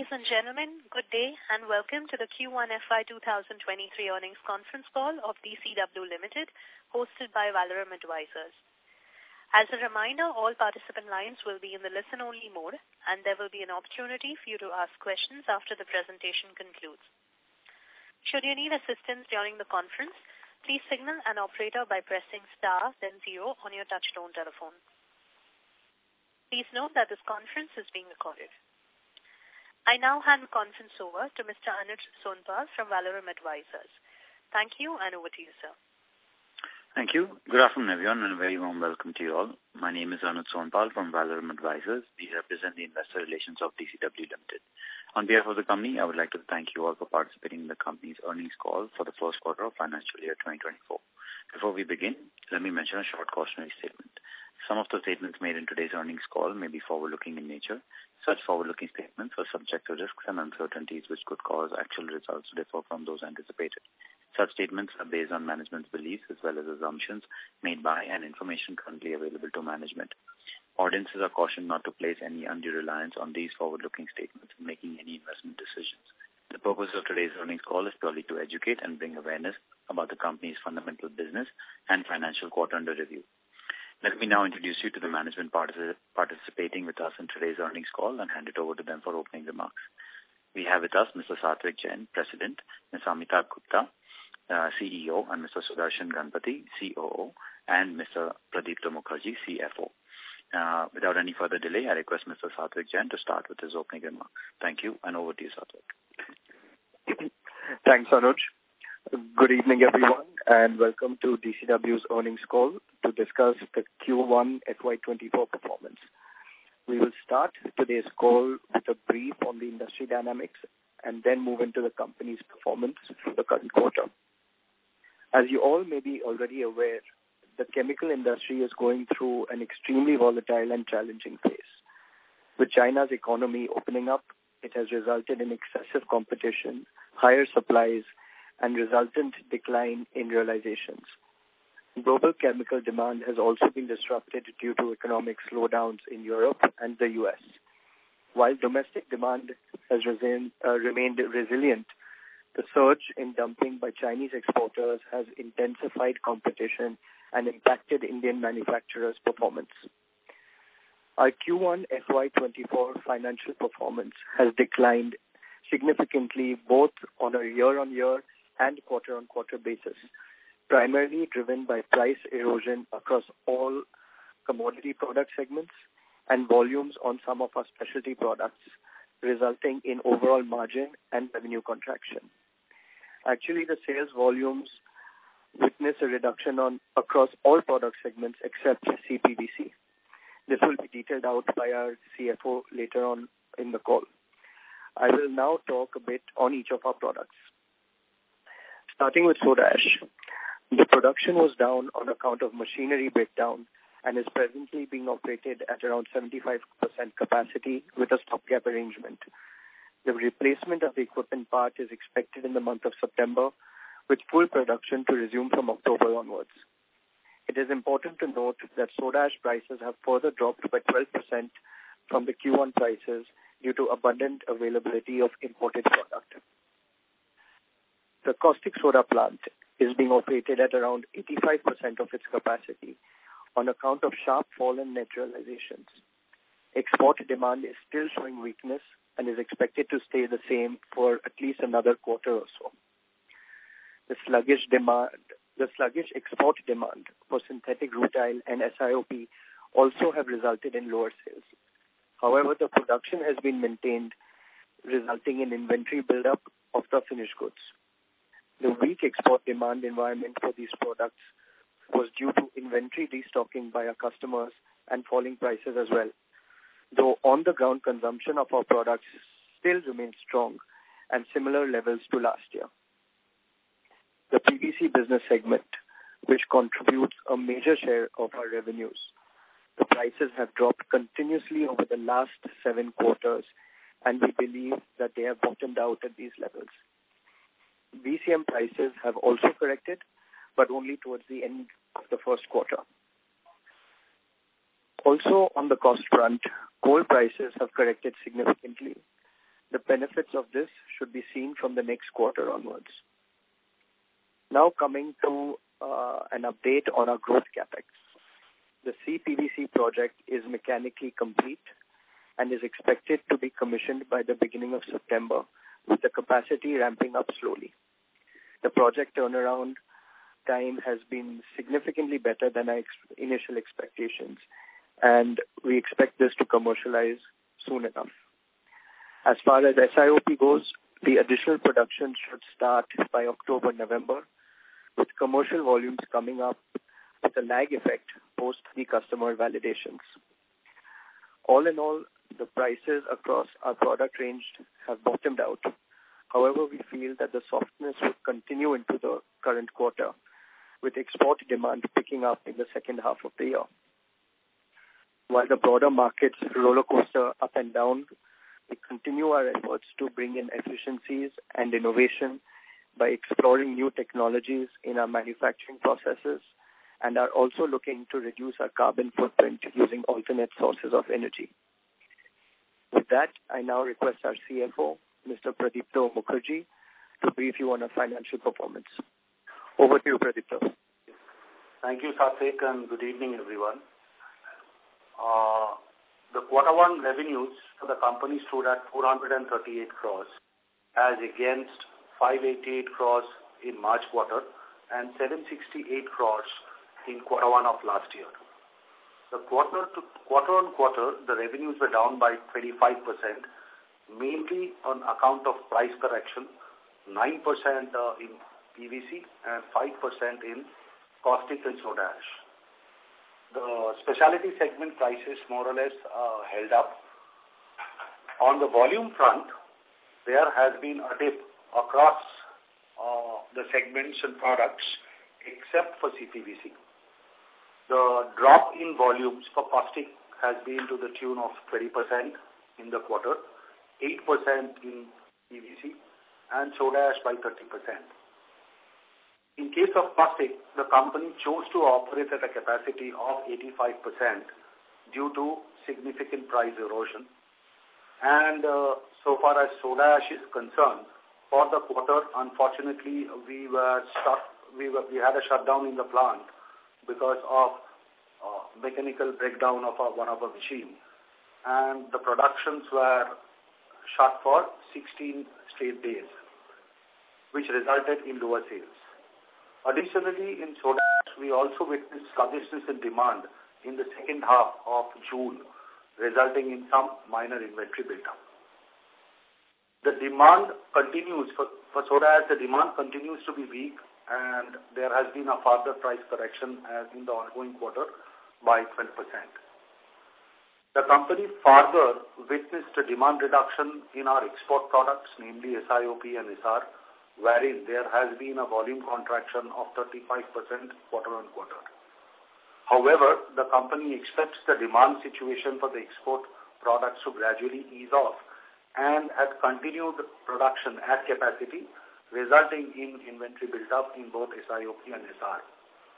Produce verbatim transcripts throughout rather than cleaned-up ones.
Ladies and gentlemen, good day and welcome to the Q one F Y twenty twenty-three earnings conference call of D C W Limited, hosted by Valorem Advisors. As a reminder, all participant lines will be in the listen-only mode, and there will be an opportunity for you to ask questions after the presentation concludes. Should you need assistance during the conference, please signal an operator by pressing star then zero on your touchtone telephone. Please note that this conference is being recorded. I now hand the conference over to Mister Anuj Sonpal from Valorem Advisors. Thank you, and over to you, sir. Thank you. Good afternoon, everyone, and a very warm welcome to you all. My name is Anuj Sonpal from Valorem Advisors. We represent the investor relations of D C W Limited. On behalf of the company, I would like to thank you all for participating in the company's earnings call for the first quarter of financial year twenty twenty-four. Before we begin, let me mention a short cautionary statement. Some of the statements made in today's earnings call may be forward-looking in nature. Such forward-looking statements are subject to risks and uncertainties which could cause actual results to differ from those anticipated. Such statements are based on management's beliefs as well as assumptions made by and information currently available to management. Audiences are cautioned not to place any undue reliance on these forward-looking statements in making any investment decisions. The purpose of today's earnings call is purely to educate and bring awareness about the company's fundamental business and financial quarter under review. Let me now introduce you to the management particip- participating with us in today's earnings call and hand it over to them for opening remarks. We have with us Mister Satvik Jain, President, Miz Amitabh Gupta, uh, C E O, and Mister Sudarshan Ganpati, C O O, and Mister Pradipta Mukherjee, C F O. Uh, without any further delay, I request Mister Satvik Jain to start with his opening remarks. Thank you, and over to you, Satvik. Thanks, Anuj. Good evening, everyone, and welcome to D C W's earnings call to discuss the Q one F Y twenty-four performance. We will start today's call with a brief on the industry dynamics and then move into the company's performance for the current quarter. As you all may be already aware, the chemical industry is going through an extremely volatile and challenging phase. With China's economy opening up, it has resulted in excessive competition, higher supplies, and resultant decline in realizations. Global chemical demand has also been disrupted due to economic slowdowns in Europe and the U S. While domestic demand has resin, uh, remained resilient, the surge in dumping by Chinese exporters has intensified competition and impacted Indian manufacturers' performance. Our Q one F Y twenty-four financial performance has declined significantly both on a year-on-year and quarter-on-quarter basis, primarily driven by price erosion across all commodity product segments and volumes on some of our specialty products, resulting in overall margin and revenue contraction. Actually, the sales volumes witness a reduction on across all product segments except C P V C. This will be detailed out by our C F O later on in the call. I will now talk a bit on each of our products. Starting with soda ash, the production was down on account of machinery breakdown and is presently being operated at around seventy-five percent capacity with a stopgap arrangement. The replacement of the equipment part is expected in the month of September, with full production to resume from October onwards. It is important to note that soda ash prices have further dropped by twelve percent from the Q one prices due to abundant availability of imported product. The caustic soda plant is being operated at around eighty-five percent of its capacity on account of sharp fall in net realizations. Export demand is still showing weakness and is expected to stay the same for at least another quarter or so. The sluggish demand, the sluggish export demand for synthetic rutile and S I O P also have resulted in lower sales. However, the production has been maintained, resulting in inventory buildup of the finished goods. The weak export demand environment for these products was due to inventory destocking by our customers and falling prices as well, though on-the-ground consumption of our products still remains strong and similar levels to last year. The P V C business segment, which contributes a major share of our revenues, the prices have dropped continuously over the last seven quarters, and we believe that they have bottomed out at these levels. V C M prices have also corrected, but only towards the end of the first quarter. Also, on the cost front, coal prices have corrected significantly. The benefits of this should be seen from the next quarter onwards. Now coming to uh, an update on our growth capex. The C P V C project is mechanically complete and is expected to be commissioned by the beginning of September, with the capacity ramping up slowly. The project turnaround time has been significantly better than our ex- initial expectations, and we expect this to commercialize soon enough. As far as S I O P goes, the additional production should start by October, November, with commercial volumes coming up with a lag effect post the customer validations. All in all, the prices across our product range have bottomed out. However, we feel that the softness will continue into the current quarter, with export demand picking up in the second half of the year. While the broader markets roller coaster up and down, we continue our efforts to bring in efficiencies and innovation by exploring new technologies in our manufacturing processes, and are also looking to reduce our carbon footprint using alternate sources of energy. With that, I now request our C F O, Mister Pradipto Mukherjee, to brief you on our financial performance. Over to you, Pradipto. Thank you, Satvik, and good evening, everyone. Uh, the quarter one revenues for the company stood at four hundred thirty-eight crores, as against five hundred eighty-eight crores in March quarter and seven hundred sixty-eight crores in quarter one of last year. The quarter to quarter on quarter, the revenues were down by twenty-five percent, mainly on account of price correction, nine percent uh, in P V C and five percent in caustic and soda ash. The specialty segment prices more or less uh, held up. On the volume front, there has been a dip across uh, the segments and products except for C P V C. The drop in volumes for caustic has been to the tune of twenty percent in the quarter, eight percent in P V C, and soda ash by thirty percent. In case of caustic, the company chose to operate at a capacity of eighty-five percent due to significant price erosion. And uh, so far as soda ash is concerned, for the quarter, unfortunately, we were stuck, we, were, we had a shutdown in the plant because of uh, mechanical breakdown of our, one of our machine. And the productions were shut for sixteen straight days, which resulted in lower sales. Additionally, in soda ash, we also witnessed sluggishness in demand in the second half of June, resulting in some minor inventory build-up. The demand continues, for, for soda ash, the demand continues to be weak, and there has been a further price correction as in the ongoing quarter by twelve percent. The company further witnessed a demand reduction in our export products, namely S I O P and S R, wherein there has been a volume contraction of thirty-five percent quarter on quarter. However, the company expects the demand situation for the export products to gradually ease off and has continued production at capacity, resulting in inventory build-up in both S I O P and S R.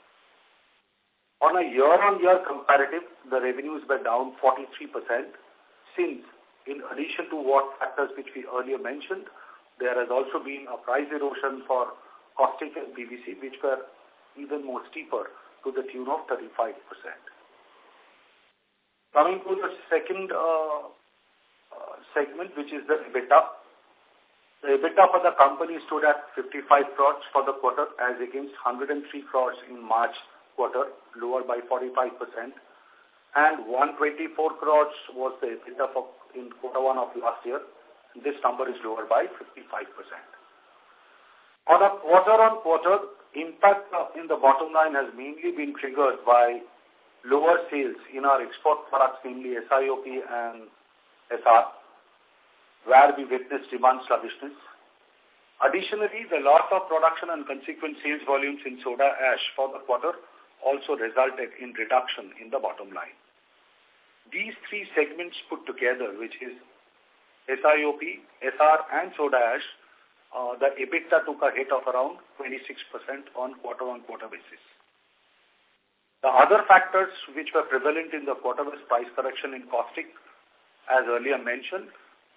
On a year-on-year comparative, the revenues were down forty-three percent, since in addition to what factors which we earlier mentioned, there has also been a price erosion for caustic and P V C, which were even more steeper to the tune of thirty-five percent. Coming to the second uh, uh, segment, which is the EBITDA. The EBITDA for the company stood at fifty-five crores for the quarter, as against one hundred three crores in March quarter, lower by forty-five percent. And one hundred twenty-four crores was the EBITDA for in quarter one of last year. This number is lower by fifty-five percent. On a quarter-on-quarter, impact in the bottom line has mainly been triggered by lower sales in our export products, namely S I O P and S R, where we witnessed demand sluggishness. Additionally, the loss of production and consequent sales volumes in soda ash for the quarter also resulted in reduction in the bottom line. These three segments put together, which is S I O P, S R and soda ash, uh, the EBITDA took a hit of around twenty-six percent on quarter-on-quarter basis. The other factors which were prevalent in the quarter was price correction in caustic, as earlier mentioned,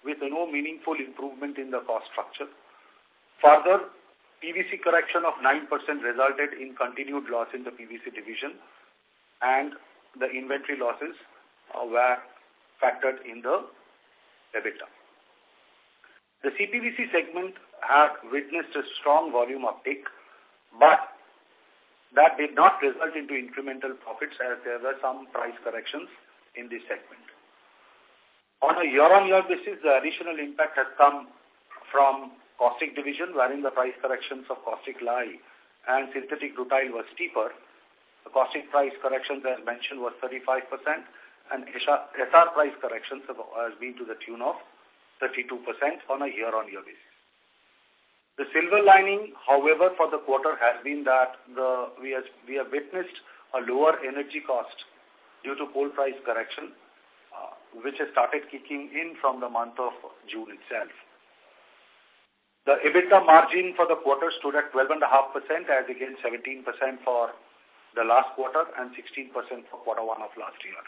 with no meaningful improvement in the cost structure. Further, P V C correction of nine percent resulted in continued loss in the P V C division, and the inventory losses uh, were factored in the EBITDA. The C P V C segment had witnessed a strong volume uptake, but that did not result into incremental profits as there were some price corrections in this segment. On a year-on-year basis, the additional impact has come from caustic division, wherein the price corrections of caustic lye and synthetic rutile was steeper. The caustic price corrections, as mentioned, was thirty-five percent, and S R price corrections have, has been to the tune of thirty-two percent on a year-on-year basis. The silver lining, however, for the quarter has been that the we, has, we have witnessed a lower energy cost due to coal price correction, uh, which has started kicking in from the month of June itself. The EBITDA margin for the quarter stood at twelve point five percent as against seventeen percent for the last quarter and sixteen percent for quarter one of last year.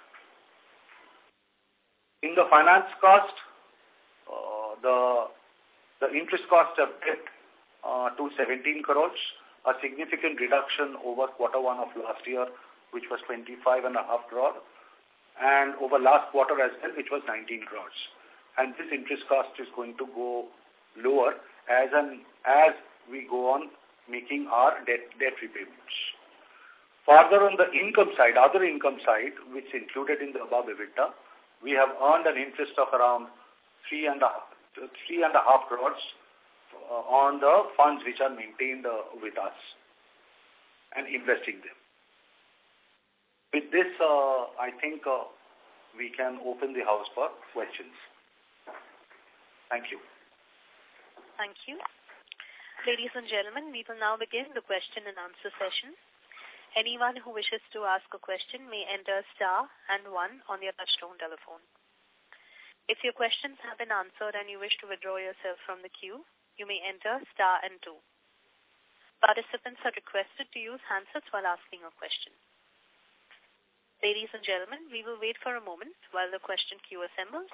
In the finance cost, uh, the, the interest cost have dipped uh, to seventeen crores, a significant reduction over quarter one of last year, which was twenty-five and a half crore, and over last quarter as well, which was nineteen crores. And this interest cost is going to go lower as an as we go on making our debt debt repayments. Further, on the income side, other income side, which included in the above EBITDA, we have earned an interest of around three and a half, three and a half crores uh, on the funds which are maintained uh, with us and investing them. With this, uh, I think uh, we can open the house for questions. Thank you. Thank you. Ladies and gentlemen, we will now begin the question and answer session. Anyone who wishes to ask a question may enter star and one on your touchtone telephone. If your questions have been answered and you wish to withdraw yourself from the queue, you may enter star and two. Participants are requested to use handsets while asking a question. Ladies and gentlemen, we will wait for a moment while the question queue assembles.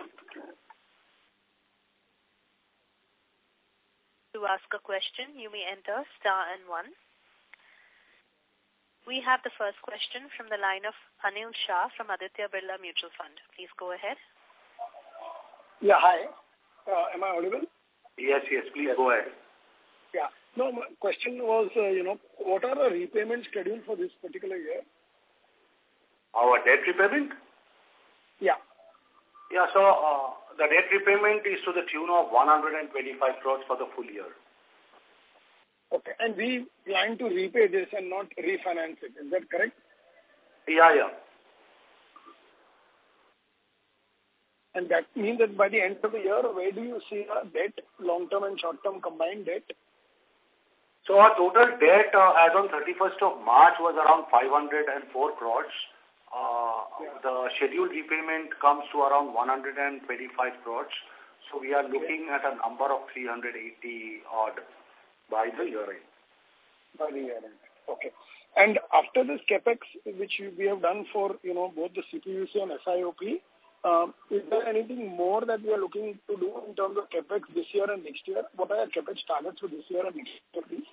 To ask a question, you may enter star and one. We have the first question from the line of Anil Shah from Aditya Birla Mutual Fund. Please go ahead. Yeah, hi. Uh, am I audible? Yes, yes, please go ahead. Yeah. No, my question was, uh, you know, what are the repayments scheduled for this particular year? Our debt repayment? Yeah. Yeah, so uh, the debt repayment is to the tune of one hundred twenty-five crores for the full year. Okay, and we plan to repay this and not refinance it. Is that correct? Yeah, yeah. And that means that by the end of the year, where do you see our debt, long-term and short-term combined debt? So our total debt uh, as on thirty-first of March was around five hundred four crores. Uh, yeah. The scheduled repayment comes to around one hundred twenty-five crores. So we are looking okay. at a number of three hundred eighty odd by the year end. By the year end. Okay. And after this capex, which we have done for, you know, both the C P V C and S I O P, um, is there anything more that we are looking to do in terms of capex this year and next year? What are your capex targets for this year and next year, please?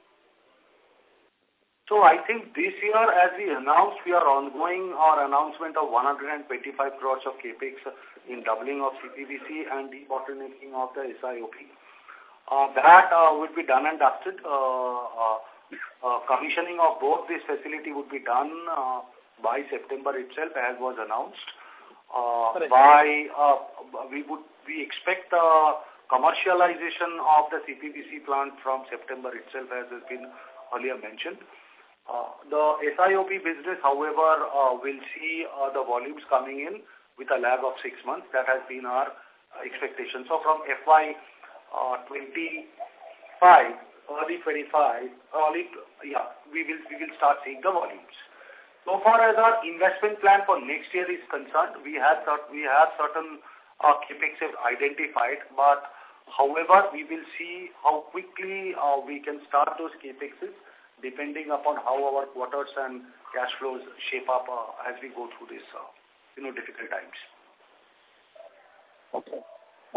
So I think this year, as we announced, we are ongoing our announcement of one hundred twenty-five crores of capex in doubling of C P V C and debottlenecking of the S I O P. Uh, that uh, would be done and dusted. Uh, uh, uh, commissioning of both this facility would be done uh, by September itself, as was announced. Uh, by uh, we would we expect uh, commercialization of the C P V C plant from September itself, as has been earlier mentioned. Uh, the S I O P business, however, uh, will see uh, the volumes coming in with a lag of six months. That has been our uh, expectation. So from F Y twenty-five, early twenty-five, early, yeah, we will we will start seeing the volumes. So far as our investment plan for next year is concerned, we have we have certain uh, capex identified, but however, we will see how quickly uh, we can start those capexes, depending upon how our quarters and cash flows shape up uh, as we go through this, uh, you know, difficult times. Okay. Okay.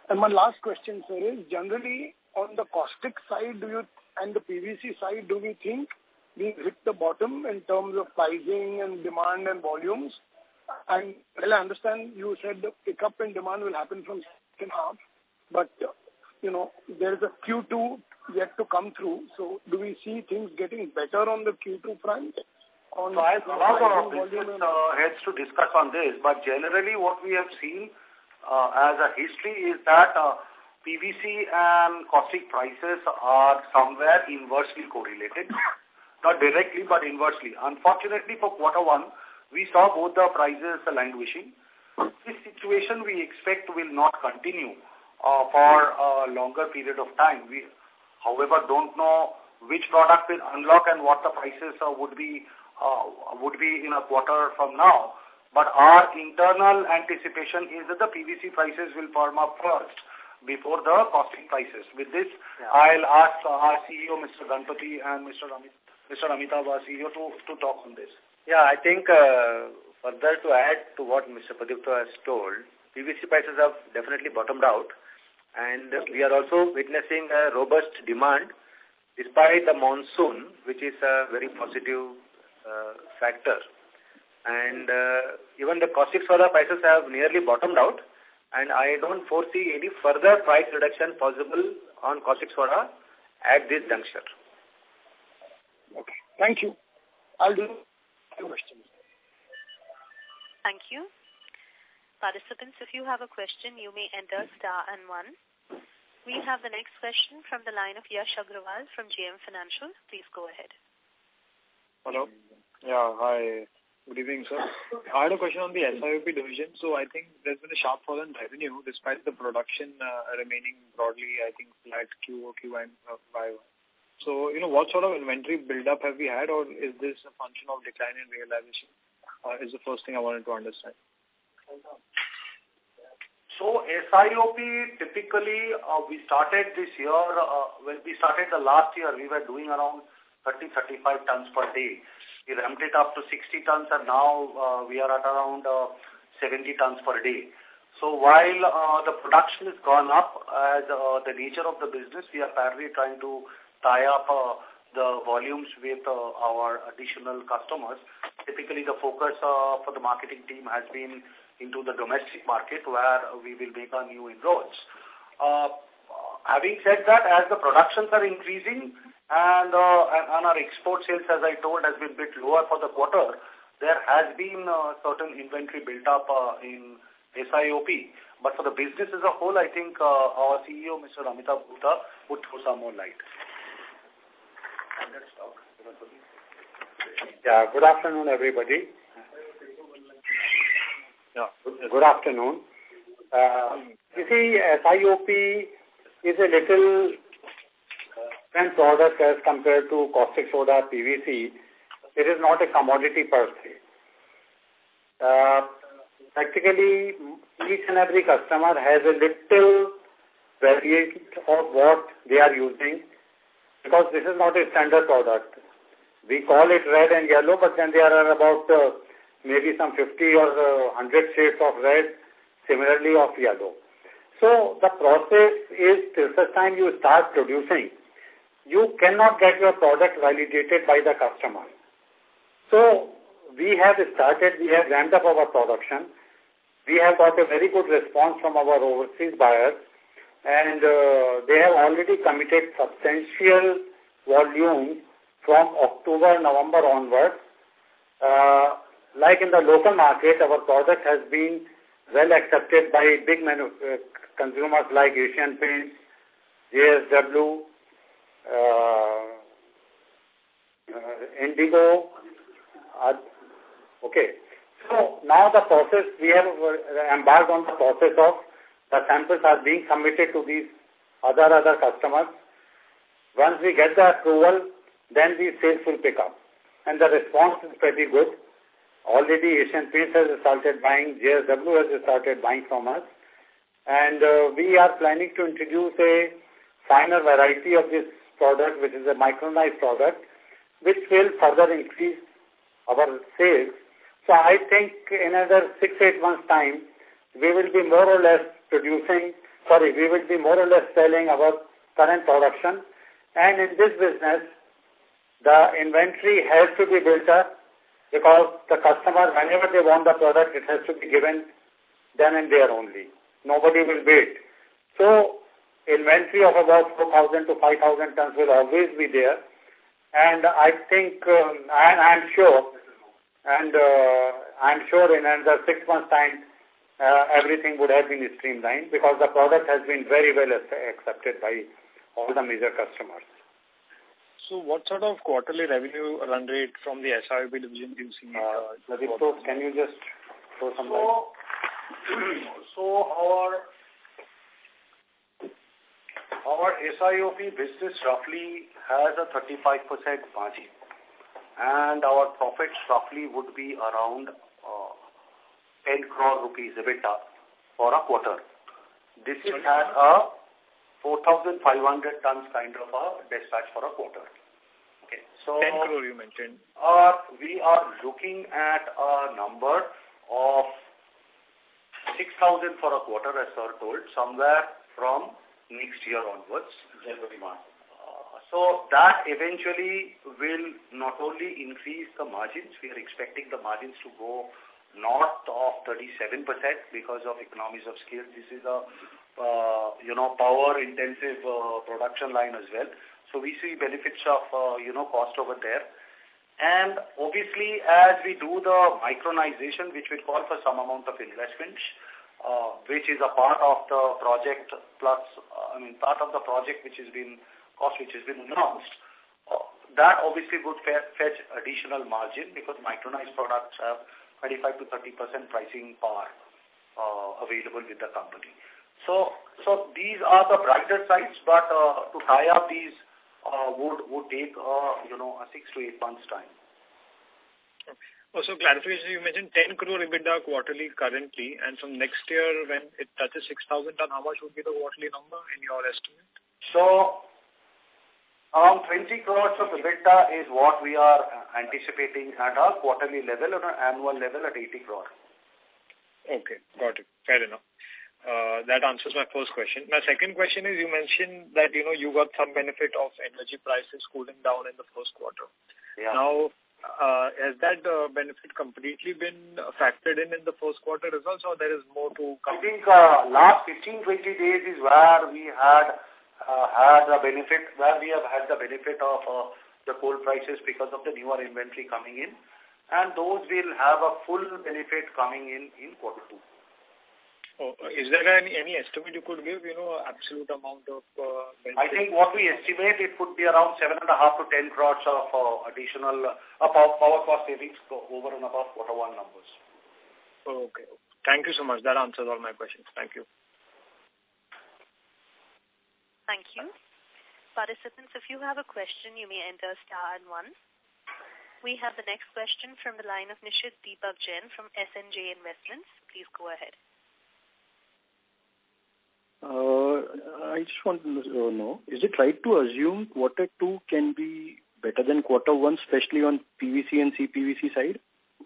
And my last question, sir, is generally on the caustic side, do you and the P V C side, do we think we hit the bottom in terms of pricing and demand and volumes? And well, I understand you said the pickup in demand will happen from second half, but uh, you know there is a Q two yet to come through. So do we see things getting better on the Q two front? On so I have not got business uh, heads to discuss on this, but generally what we have seen uh, as a history is that uh, P V C and caustic prices are somewhere inversely correlated. Not directly, but inversely. Unfortunately, for quarter one, we saw both the prices languishing. This situation we expect will not continue uh, for a longer period of time. We, however, don't know which product will unlock and what the prices uh, would be uh, would be in a quarter from now. But our internal anticipation is that the P V C prices will firm up first before the caustic prices. With this, yeah. I'll ask uh, our C E O, Mister Ganpati, and Mister Amit, Mister Amitabh, our C E O, to, to talk on this. Yeah, I think uh, further to add to what Mister Padipta has told, P V C prices have definitely bottomed out, and we are also witnessing a robust demand despite the monsoon, which is a very positive uh, factor. And uh, even the caustic soda prices have nearly bottomed out, and I don't foresee any further price reduction possible on caustic soda at this juncture. Okay, thank you. I'll do two questions. Thank you. Participants, if you have a question, you may enter star and one. We have the next question from the line of Yash Agrawal from J M Financial. Please go ahead. Hello. Yeah, hi. Good evening, sir. I had a question on the S I O P division. So I think there's been a sharp fall in revenue despite the production uh, remaining broadly, I think, flat Q O Q and uh, Y O. So, you know, what sort of inventory build-up have we had, or is this a function of decline in realization? Uh, is the first thing I wanted to understand. So, S I O P, typically, uh, we started this year, uh, when we started the last year, we were doing around thirty, thirty-five tons per day. We ramped it up to sixty tons, and now uh, we are at around uh, seventy tons per day. So while uh, the production has gone up, as uh, the nature of the business, we are parallelly trying to tie up uh, the volumes with uh, our additional customers. Typically, the focus uh, for the marketing team has been into the domestic market, where we will make our new inroads. Uh, having said that, as the productions are increasing, And, uh, and, and our export sales, as I told, has been a bit lower for the quarter, there has been uh, certain inventory built up uh, in S I O P. But for the business as a whole, I think uh, our C E O, Mister Amitabh Gupta, would throw some more light. Yeah, good afternoon, everybody. Yeah. Good afternoon. Uh, you see, S I O P is a little different product as compared to caustic soda, P V C. It is not a commodity per se. Uh, practically, each and every customer has a little variant of what they are using, because this is not a standard product. We call it red and yellow, but then there are about uh, maybe some fifty or uh, one hundred shades of red, similarly of yellow. So the process is, till such time you start producing, you cannot get your product validated by the customer. So we have started, we have ramped up our production. We have got a very good response from our overseas buyers, and uh, they have already committed substantial volume from October, November onwards. Uh, like in the local market, our product has been well accepted by big manu uh, consumers like Asian Paints, J S W, uh, uh, Indigo. Uh, okay. So now the process, we have embarked on the process of the samples are being submitted to these other other customers. Once we get the approval, then the sales will pick up. And the response is pretty good. Already Asian Paints has started buying, J S W has started buying from us. And uh, we are planning to introduce a finer variety of this product, which is a micronized product, which will further increase our sales. So I think in another six, eight months' time, we will be more or less producing sorry, we will be more or less selling our current production. And in this business, the inventory has to be built up because the customer, whenever they want the product, it has to be given then and there only. Nobody will wait. So, inventory of about four thousand to five thousand tons will always be there. And I think, um, and I'm sure, and uh, I'm sure in another six months' time, uh, everything would have been streamlined because the product has been very well accepted by all the major customers. So what sort of quarterly revenue run rate from the S I O P division do you see? Uh, so can you just throw some light? So, so our, our S I O P business roughly has a thirty-five percent margin. And our profits roughly would be around uh, ten crore rupees EBITDA for a quarter. This is at a four thousand five hundred tons kind of a dispatch for a quarter. Okay, so ten crore you mentioned. Uh, we are looking at a number of six thousand for a quarter, as sir told, somewhere from next year onwards. January month. So that eventually will not only increase the margins, we are expecting the margins to go north of thirty-seven percent because of economies of scale. This is a, uh, you know, power-intensive uh, production line as well. So we see benefits of, uh, you know, cost over there. And obviously, as we do the micronization, which will call for some amount of investment, uh, which is a part of the project plus, uh, I mean, part of the project which has been cost which has been announced, uh, that obviously would fetch additional margin because micronized products have twenty-five to thirty percent pricing power uh, available with the company. So, so these are the brighter sides, but uh, to tie up these uh, would would take uh, you know a six to eight months time. Also, clarification, you mentioned ten crore EBITDA quarterly currently, and from next year when it touches six thousand ton, how much would be the quarterly number in your estimate? So, around twenty crores of EBITDA is what we are anticipating at a quarterly level or an annual level at eighty crore. Okay, got it. Fair enough. Uh, that answers my first question. My second question is, you mentioned that, you know, you got some benefit of energy prices cooling down in the first quarter. Yeah. Now, uh, has that uh, benefit completely been factored in in the first quarter results, or there is more to come? I think uh, last fifteen to twenty days is where we had Uh, had the benefit, where we have had the benefit of uh, the coal prices because of the newer inventory coming in, and those will have a full benefit coming in in quarter two. Oh, is there any, any estimate you could give, you know, absolute amount of uh, benefit? I think what we estimate, it could be around seven and a half to ten crores of uh, additional uh, power, power cost savings over and above quarter one numbers. Okay. Thank you so much. That answers all my questions. Thank you. Thank you. Participants, if you have a question, you may enter star and one. We have the next question from the line of Nishit Deepak Jain from S N J Investments. Please go ahead. Uh, I just want to know, is it right to assume quarter two can be better than quarter one, especially on P V C and C P V C side?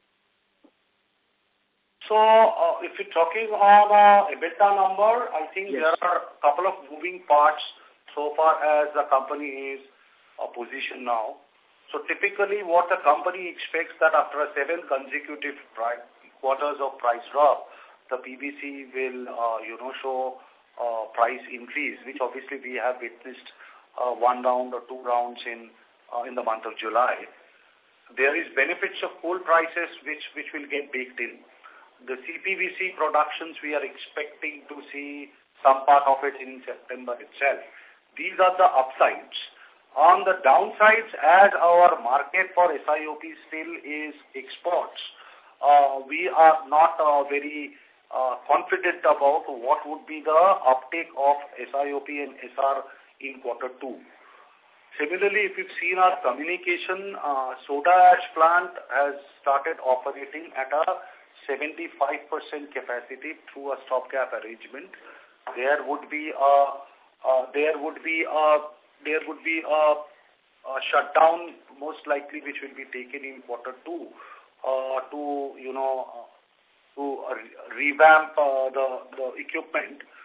So, uh, if you're talking on uh, EBITDA number, I think yes. There are a couple of moving parts so far as the company is uh, positioned now. So, typically what the company expects that after a seven consecutive price, quarters of price drop, the P V C will, uh, you know, show uh, price increase, which obviously we have witnessed uh, one round or two rounds in uh, in the month of July. There is benefits of coal prices which, which will get baked in. The C P V C productions, we are expecting to see some part of it in September itself. These are the upsides. On the downsides, as our market for S I O P still is exports, uh, we are not uh, very uh, confident about what would be the uptake of S I O P and S R in quarter two. Similarly, if you've seen our communication, uh, soda ash plant has started operating at a seventy-five percent capacity through a stopgap arrangement. There would be a, uh, there would be a, there would be a, a shutdown most likely which will be taken in quarter two uh, to, you know, uh, to uh, revamp uh, the, the equipment.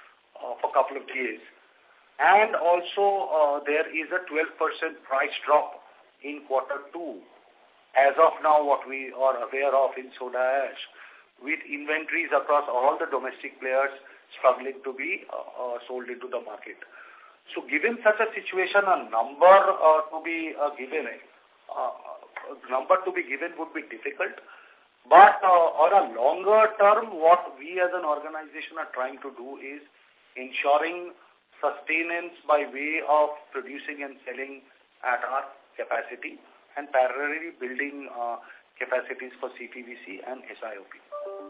of a couple of days. And also, uh, there is a twelve percent price drop in quarter two. As of now, what we are aware of in soda ash, with inventories across all the domestic players struggling to be uh, uh, sold into the market. So given such a situation, a number uh, to be uh, given, uh, a number to be given would be difficult. But uh, on a longer term, what we as an organization are trying to do is ensuring sustenance by way of producing and selling at our capacity and parallelly building uh, capacities for C P V C and S I O P.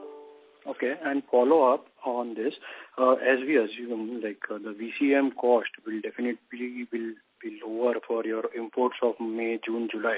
Okay, and follow up on this, uh, as we assume, like uh, the V C M cost will definitely will be lower for your imports of May, June, July.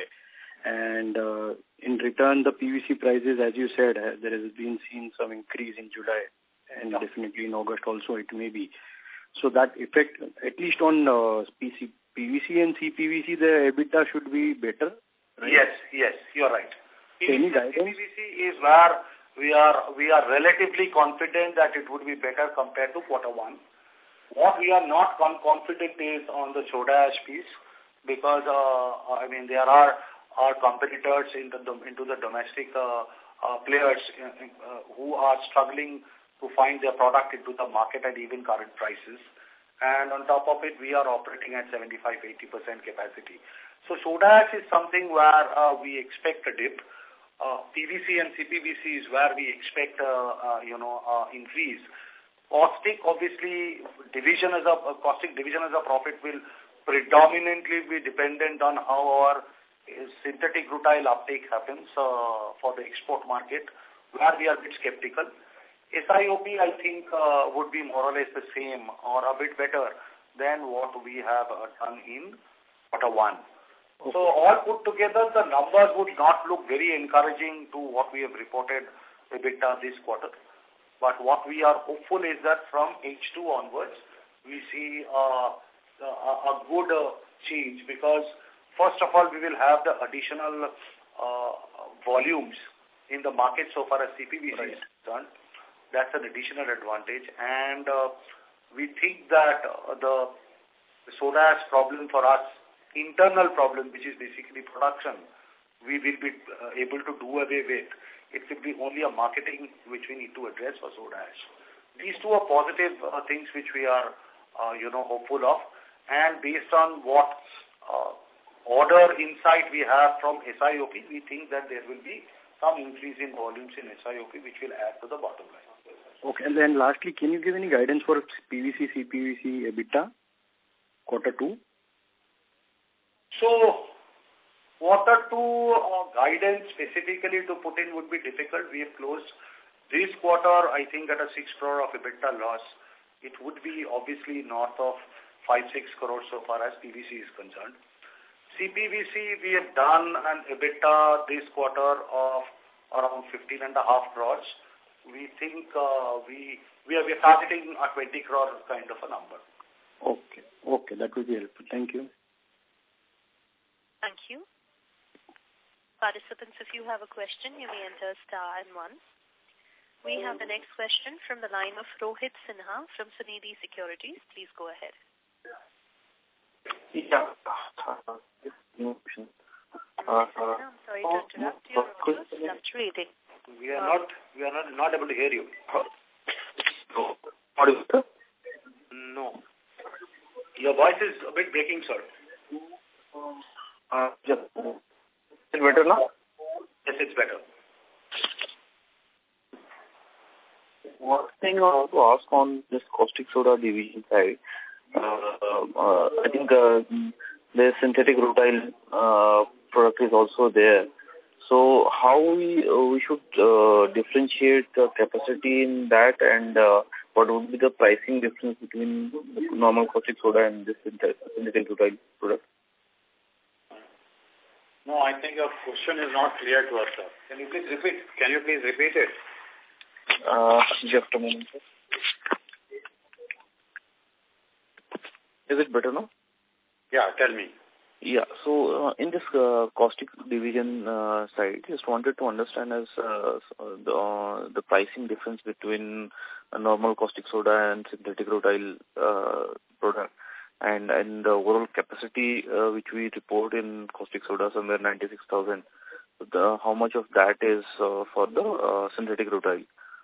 And uh, in return, the P V C prices, as you said, uh, there has been seen some increase in July and yeah. definitely in August also it may be. So that effect, at least on uh, P V C and C P V C, the EBITDA should be better, right? Yes, yes, you're right. Any guidance? C P V C is where we are we are relatively confident that it would be better compared to quarter one. What we are not confident is on the soda ash piece, because uh, I mean there are our competitors in the, into the domestic uh, uh, players uh, who are struggling to find their product into the market at even current prices. And on top of it, we are operating at seventy-five to eighty percent capacity. So soda ash is something where uh, we expect a dip. Uh, P V C and C P V C is where we expect, uh, uh, you know, uh, increase. Caustic, obviously, division as a, uh, caustic division as a profit will predominantly be dependent on how our uh, synthetic rutile uptake happens uh, for the export market, where we are a bit skeptical. S I O P, I think, uh, would be more or less the same or a bit better than what we have uh, done in quarter one. Okay. So all put together, the numbers would not look very encouraging to what we have reported EBITDA this quarter. But what we are hopeful is that from H two onwards, we see uh, a, a good uh, change, because first of all, we will have the additional uh, volumes in the market so far as C P V C right. is concerned. That's an additional advantage. And uh, we think that uh, the, the soda ash problem for us, internal problem, which is basically production, we will be uh, able to do away with. It will be only a marketing which we need to address for soda ash. These two are positive uh, things which we are, uh, you know, hopeful of. And based on what uh, order insight we have from S I O P, we think that there will be some increase in volumes in S I O P which will add to the bottom line. Okay, and then lastly, can you give any guidance for P V C, C P V C EBITDA, quarter two? So, quarter two uh, guidance specifically to put in would be difficult. We have closed this quarter, I think, at a six crore of EBITDA loss. It would be obviously north of five, six crores so far as P V C is concerned. C P V C, we have done an EBITDA this quarter of around fifteen and a half crores. We think uh, we we are, we are targeting a twenty crore kind of a number. Okay, okay, that will be helpful. Thank you. Thank you. Participants, if you have a question, you may enter star and one. We have the next question from the line of Rohit Sinha from Sunidhi Securities. Please go ahead. Yeah. Uh, I'm sorry to interrupt. Your audio is fluctuating. We are not we are not, not able to hear you. What is it? No. Your voice is a bit breaking, sir. Uh, just, is it better now? Yes, it's better. One thing I want to ask on this caustic soda division side, uh, uh, I think uh, the synthetic rutile uh, product is also there. So how we uh, we should uh, differentiate the capacity in that, and uh, what would be the pricing difference between the normal caustic soda and this synthetic rutile product? No, I think your question is not clear to us, sir. Can you please repeat? Can you please repeat it? Uh, just a moment. Is it better now? Yeah, tell me. Yeah. So uh, in this uh, caustic division uh, side, just wanted to understand as uh, the uh, the pricing difference between a normal caustic soda and synthetic rutile uh, product, and and the overall capacity uh, which we report in caustic soda somewhere ninety-six thousand. The how much of that is uh, for the uh, synthetic rutile?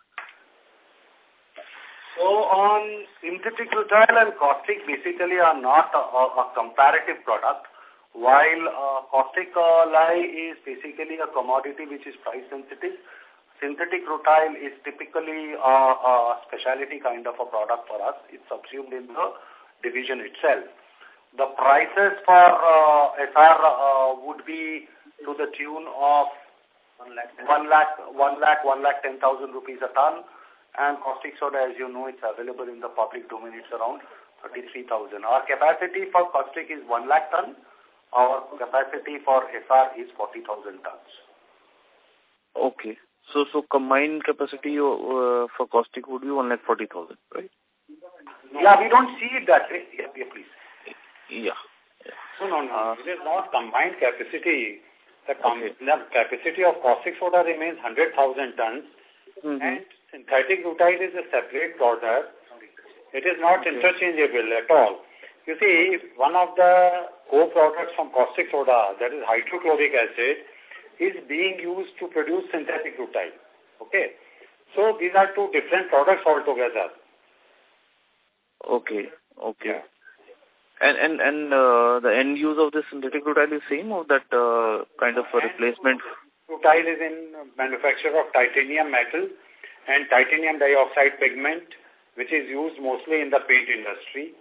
So on synthetic rutile and caustic basically are not a, a, a comparative product, while uh, caustic uh, lye is basically a commodity which is price sensitive. Synthetic rutile is typically a, a specialty kind of a product for us. It's subsumed in the division itself. The prices for uh, S R uh, would be to the tune of one lakh, one lakh, one lakh, one lakh ten thousand rupees a ton. And caustic soda, as you know, it's available in the public domain. It's around thirty-three thousand. Our capacity for caustic is one lakh ton. Our capacity for S R is forty thousand tons. Okay. So, so combined capacity uh, for caustic would be one lakh forty thousand, right? Yeah, we don't see it that way. Yeah, yeah please. Yeah. No, no, no. Uh, it is not combined capacity. The, com okay. the capacity of caustic soda remains one hundred thousand tons. Mm-hmm. And synthetic rutile is a separate product. It is not okay. interchangeable at all. You see, one of the co-products from caustic soda, that is hydrochloric acid, is being used to produce synthetic rutile. Okay? So these are two different products altogether. Okay. Okay. Yeah. And and and uh, the end use of the synthetic rutile is same, or that uh, kind of a and replacement? Rutile is in manufacture of titanium metal and titanium dioxide pigment, which is used mostly in the paint industry.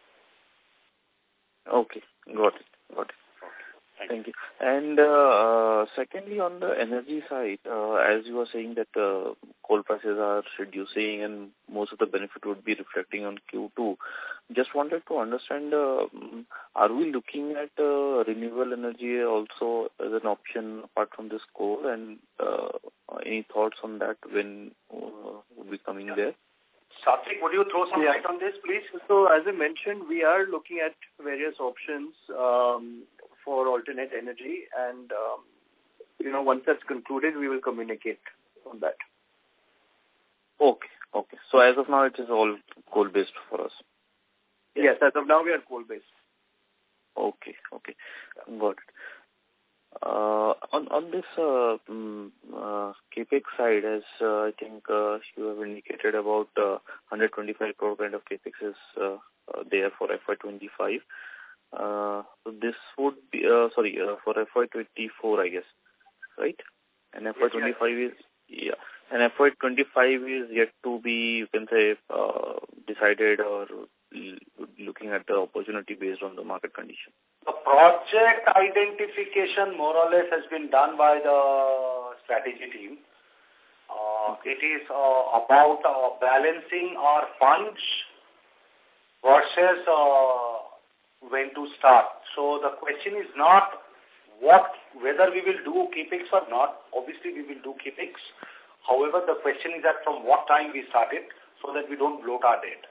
Okay, got it, got it. Okay. Thank, Thank you. you. And uh, uh, secondly, on the energy side, uh, as you were saying that uh, coal prices are reducing and most of the benefit would be reflecting on Q two. Just wanted to understand, uh, are we looking at uh, renewable energy also as an option apart from this coal, and uh, any thoughts on that when uh, would be coming yeah. there? Satvik, would you throw some yeah. light on this, please? So, as I mentioned, we are looking at various options um, for alternate energy, and, um, you know, once that's concluded, we will communicate on that. Okay, okay. So, as of now, it is all coal-based for us. Yes, as of now we are coal-based. Okay, okay. Got it. Uh, on, on this uh, um, uh, CAPEX side, as uh, I think uh, you have indicated about uh, one hundred twenty-five crore kind of CAPEX is uh, uh, there for F Y twenty-five. Uh, so this would be, uh, sorry, uh, for F Y twenty-four, I guess, right? And F Y twenty-five is, yeah. And F Y twenty-five is yet to be, you can say, uh, decided or looking at the opportunity based on the market condition. The project identification more or less has been done by the strategy team. Uh, it is uh, about uh, balancing our funds versus uh, when to start. So the question is not what whether we will do CAPEX or not. Obviously we will do CAPEX. However, the question is that from what time we start it so that we don't bloat our debt.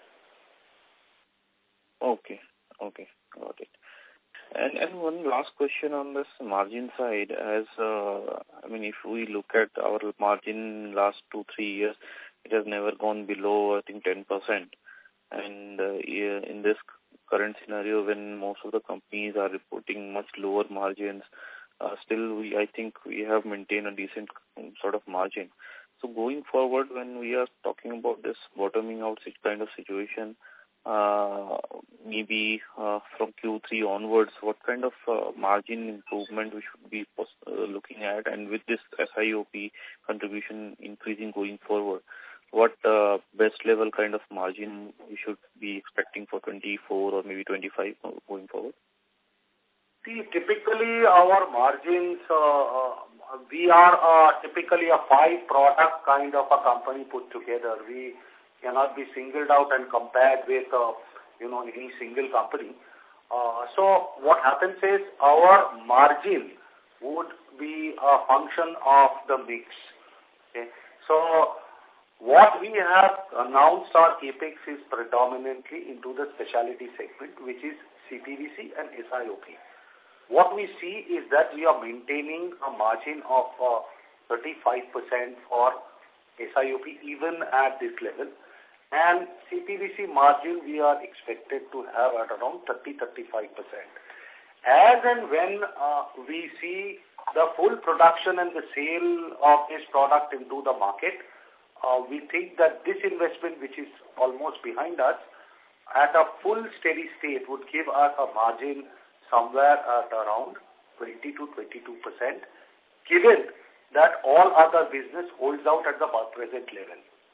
Okay, okay, got it. And and one last question on this margin side, as uh, I mean, if we look at our margin last two three years, it has never gone below I think ten percent. And uh, in this current scenario, when most of the companies are reporting much lower margins, uh, still we I think we have maintained a decent sort of margin. So going forward, when we are talking about this bottoming out kind of situation, uh, maybe uh, from Q three onwards, what kind of uh, margin improvement we should be uh, looking at, and with this S I O P contribution increasing going forward, what uh, best level kind of margin we should be expecting for twenty-four or maybe twenty-five going forward? See, typically our margins, uh, we are uh, typically a five product kind of a company put together. We cannot be singled out and compared with, uh, you know, any single company. Uh, so what happens is our margin would be a function of the mix. Okay. So what we have announced our CAPEX is predominantly into the specialty segment, which is C P V C and S I O P. what we see is that we are maintaining a margin of uh, thirty-five percent for S I O P even at this level. And C P V C margin we are expected to have at around thirty to thirty-five percent. As and when uh, we see the full production and the sale of this product into the market, uh, we think that this investment, which is almost behind us, at a full steady state would give us a margin somewhere at around twenty to twenty-two percent, given that all other business holds out at the present level.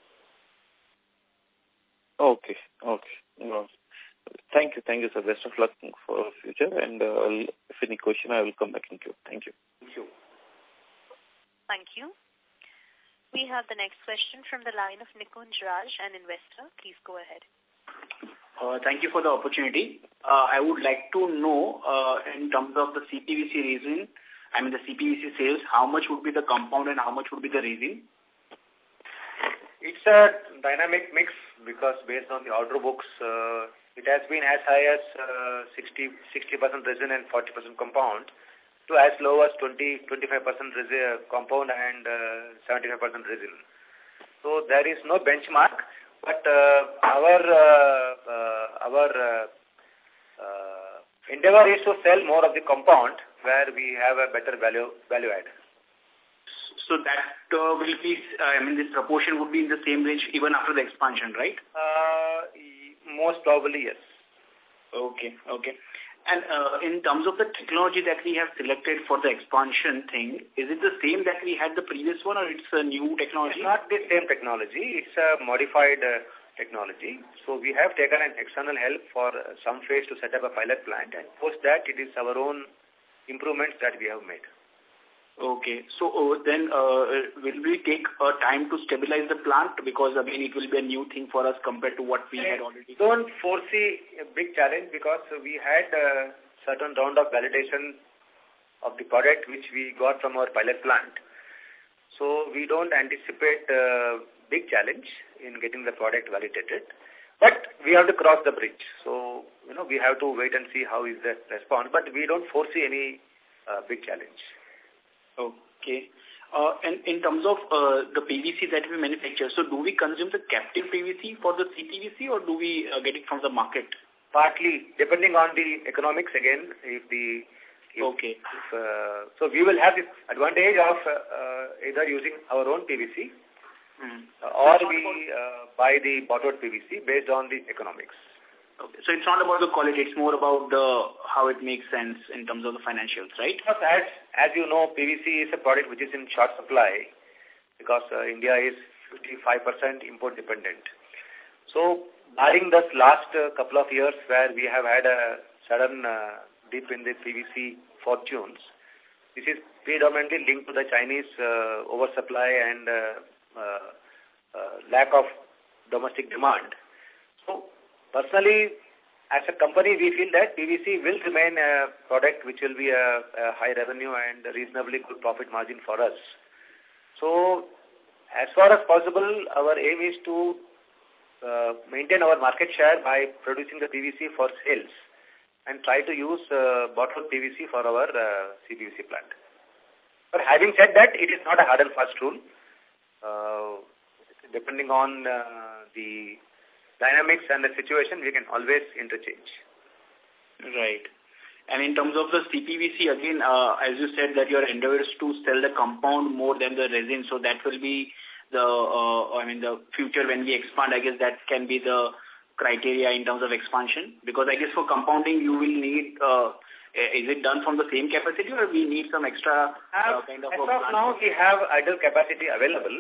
Okay, okay. No. Thank you, thank you, sir. Best of luck for future. And uh, if any question, I will come back in queue. Thank you. Thank you. Thank you. We have the next question from the line of Nikunj Raj, an investor. Please go ahead. Uh, thank you for the opportunity. Uh, I would like to know, uh, in terms of the C P V C resin, I mean the C P V C sales, how much would be the compound and how much would be the resin? It's a dynamic mix because based on the order books, uh, it has been as high as uh, sixty percent resin and forty percent compound to as low as twenty to twenty-five percent resin, compound and uh, seventy-five percent resin. So there is no benchmark, but uh, our uh, uh, our uh, uh, endeavor is to sell more of the compound where we have a better value value add. So that uh, will be, uh, I mean, this proportion would be in the same range even after the expansion, right? Uh, most probably, yes. Okay, okay. And uh, in terms of the technology that we have selected for the expansion thing, is it the same that we had the previous one or it's a new technology? It's not the same technology. It's a modified uh, technology. So we have taken an external help for uh, some phase to set up a pilot plant, and post that it is our own improvements that we have made. Okay. So uh, then uh, will we take uh, time to stabilize the plant? Because again, it will be a new thing for us compared to what we I had already. Don't foresee a big challenge because we had a certain round of validation of the product which we got from our pilot plant. So we don't anticipate a big challenge in getting the product validated. But we have to cross the bridge. So, you know, we have to wait and see how is the response. But we don't foresee any uh, big challenge. Okay. Uh, and in terms of uh, the P V C that we manufacture, so do we consume the captive P V C for the C P V C or do we uh, get it from the market? Partly, depending on the economics again, if the... If, okay. If, uh, so we will have this advantage of uh, uh, either using our own P V C mm. uh, or we uh, buy the bottled P V C based on the economics. Okay. So it's not about the quality, it's more about the how it makes sense in terms of the financials, right? Because as, as you know, P V C is a product which is in short supply because uh, India is fifty-five percent import dependent. So, barring this last uh, couple of years where we have had a sudden uh, dip in the P V C fortunes, this is predominantly linked to the Chinese uh, oversupply and uh, uh, uh, lack of domestic demand. So, personally, as a company, we feel that P V C will remain a product which will be a, a high revenue and a reasonably good profit margin for us. So, as far as possible, our aim is to uh, maintain our market share by producing the P V C for sales and try to use uh, bottled P V C for our uh, C P V C plant. But having said that, it is not a hard and fast rule. Uh, depending on uh, the dynamics and the situation, we can always interchange. Right. And in terms of the C P V C, again, uh, as you said that your endeavor is to sell the compound more than the resin, so that will be the, uh, I mean, the future when we expand, I guess that can be the criteria in terms of expansion. Because I guess for compounding, you will need, uh, is it done from the same capacity or we need some extra uh, kind of... As of now, we have idle capacity available.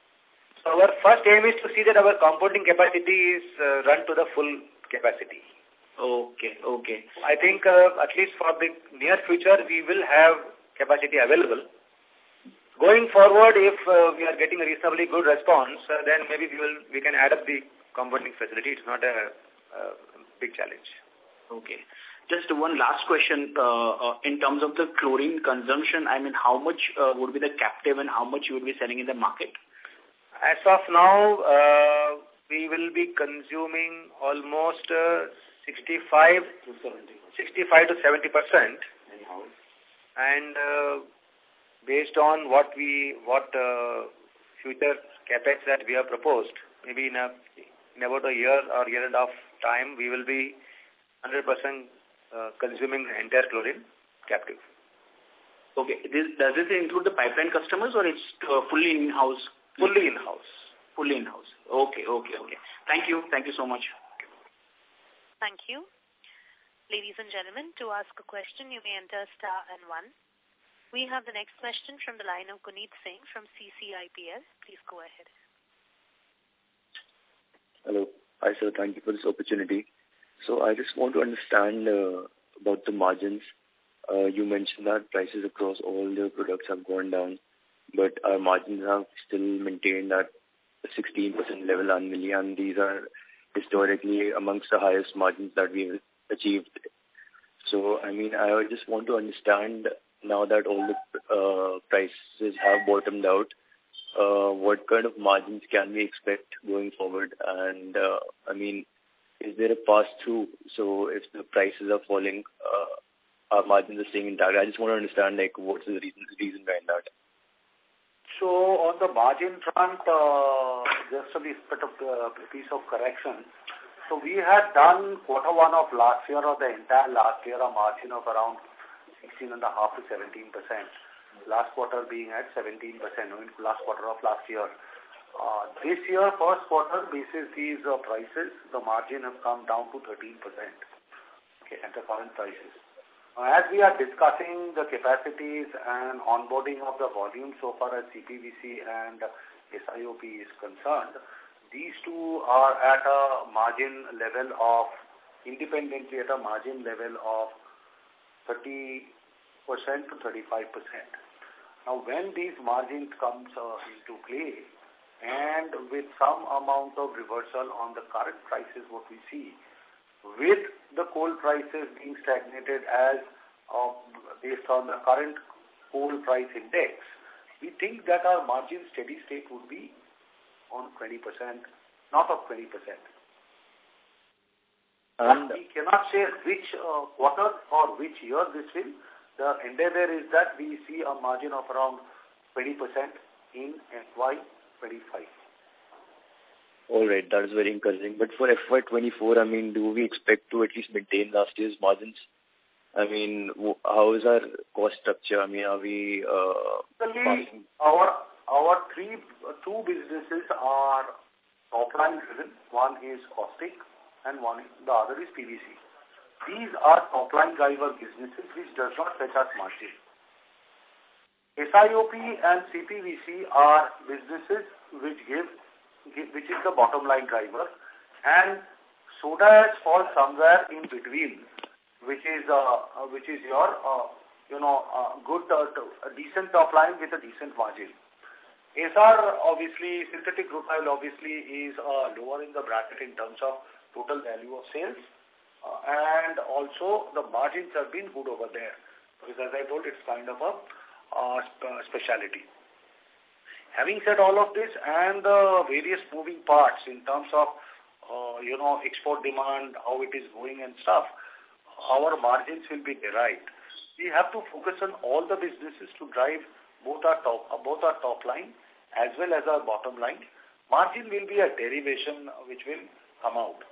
So our first aim is to see that our compounding capacity is uh, run to the full capacity. Okay, okay. I think uh, at least for the near future, we will have capacity available. Going forward, if uh, we are getting a reasonably good response, uh, then maybe we will we can add up the compounding facility. It's not a, a big challenge. Okay. Just one last question. Uh, uh, in terms of the chlorine consumption, I mean, how much uh, would be the captive and how much you would be selling in the market? As of now, uh, we will be consuming almost uh, sixty-five to seventy percent in-house. And uh, based on what we, what uh, future capex that we have proposed, maybe in, a, in about a year or year and a half time, we will be one hundred percent uh, consuming the entire chlorine captive. Okay. This, does this include the pipeline customers or it's uh, fully in-house? Fully in-house. Fully in-house. Okay, okay, okay. Thank you. Thank you so much. Thank you. Ladies and gentlemen, to ask a question, you may enter star and one. We have the next question from the line of Guneet Singh from C C I P L. Please go ahead. Hello. Hi, sir. Thank you for this opportunity. So I just want to understand uh, about the margins. Uh, you mentioned that prices across all the products have gone down, but our margins have still maintained at sixteen percent level annually, and these are historically amongst the highest margins that we've achieved. So, I mean, I just want to understand now that all the uh, prices have bottomed out, uh, what kind of margins can we expect going forward? And, uh, I mean, is there a pass-through? So, if the prices are falling, uh, our margins are staying intact. I just want to understand, like, what's the reason, reason behind that? So, on the margin front, uh, just a bit of uh, piece of correction. So, we had done quarter one of last year or the entire last year a margin of around sixteen point five to seventeen percent. Last quarter being at seventeen percent, I mean, last quarter of last year. Uh, this year, first quarter, basis these uh, prices, the margin have come down to thirteen percent okay, at the current prices. Uh, as we are discussing the capacities and onboarding of the volume so far as C P V C and S I O P is concerned, these two are at a margin level of, independently at a margin level of thirty percent to thirty-five percent. Now, when these margins comes uh, into play, and with some amount of reversal on the current prices, what we see, with the coal prices being stagnated as uh, based on the current coal price index, we think that our margin steady state would be on twenty percent, not of twenty percent. And we cannot say which uh, quarter or which year this will. The endeavor is that we see a margin of around twenty percent in F Y twenty-five. All right, that is very encouraging. But for F Y twenty-four, I mean, do we expect to at least maintain last year's margins? I mean, how is our cost structure? I mean, are we... Uh, our, our three, two businesses are top-line driven. One is caustic and one is, the other is P V C. These are top-line driver businesses which does not fetch us margin. S I O P and C P V C are businesses which give, give which is the bottom line driver, and soda ash falls somewhere in between, which is uh, which is your uh, you know uh, good uh, a decent top line with a decent margin. S R obviously synthetic rutile obviously is uh, lower in the bracket in terms of total value of sales. Uh, and also the margins have been good over there because, as I told, it's kind of a uh, sp speciality. Having said all of this and the various moving parts in terms of uh, you know export demand, how it is going and stuff, our margins will be derived. We have to focus on all the businesses to drive both our top uh, both our top line as well as our bottom line. Margin will be a derivation which will come out.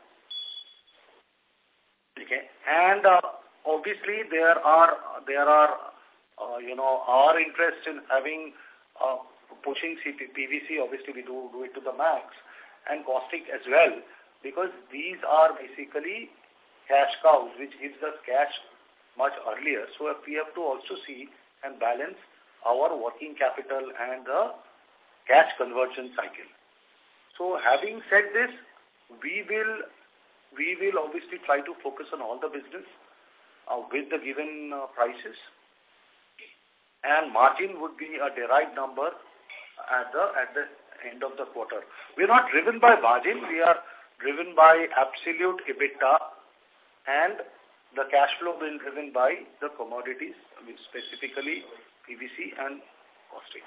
Okay, and uh, obviously there are there are uh, you know our interest in having uh, pushing C P V C. Obviously, we do do it to the max, and caustic as well, because these are basically cash cows, which gives us cash much earlier. So we have to also see and balance our working capital and the cash conversion cycle. So having said this, we will. We will obviously try to focus on all the business uh, with the given uh, prices, and margin would be a derived number at the at the end of the quarter. We are not driven by margin; we are driven by absolute EBITDA, and the cash flow being driven by the commodities, which specifically P V C and caustic.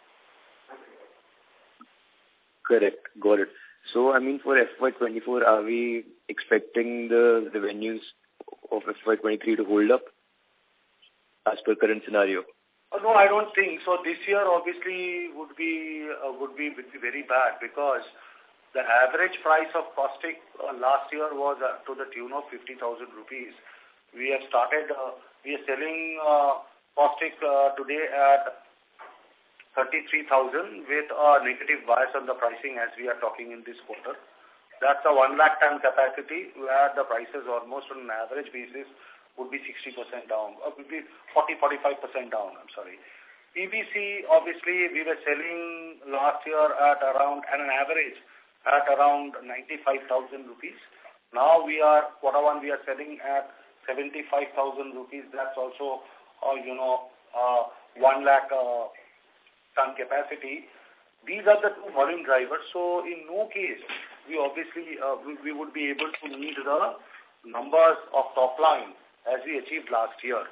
Correct, got it. So, I mean, for F Y twenty-four, are we expecting the revenues of F Y twenty-three to hold up? as per current scenario? Uh, no, I don't think so. This year obviously would be uh, would be would be very bad because the average price of caustic uh, last year was uh, to the tune of fifty thousand rupees. We have started. Uh, we are selling uh, caustic uh, today at thirty-three thousand with a negative bias on the pricing as we are talking in this quarter. That's a one lakh ton capacity where the prices almost on an average basis would be sixty percent down, or would be forty to forty-five percent down, I'm sorry. P V C, obviously, we were selling last year at around, at an average, at around ninety-five thousand rupees. Now we are, quarter one, we are selling at seventy-five thousand rupees. That's also, uh, you know, uh, one lakh uh, ton capacity. These are the two volume drivers. So in no case, we obviously, uh, we, we would be able to meet the numbers of top line as we achieved last year.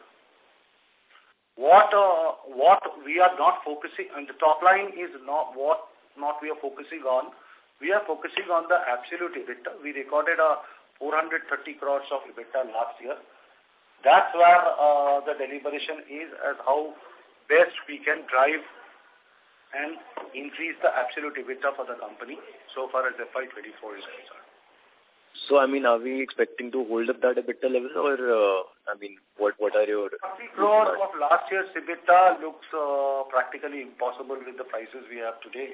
What uh, what we are not focusing on, the top line is not what not we are focusing on. We are focusing on the absolute EBITDA. We recorded a four hundred thirty crores of EBITDA last year. That's where uh, the deliberation is as how best we can drive and increase the absolute EBITDA for the company so far as F Y twenty-four is concerned. So, I mean, are we expecting to hold up that EBITDA level or, uh, I mean, what what are your... thirty crores of last year's EBITDA looks uh, practically impossible with the prices we have today.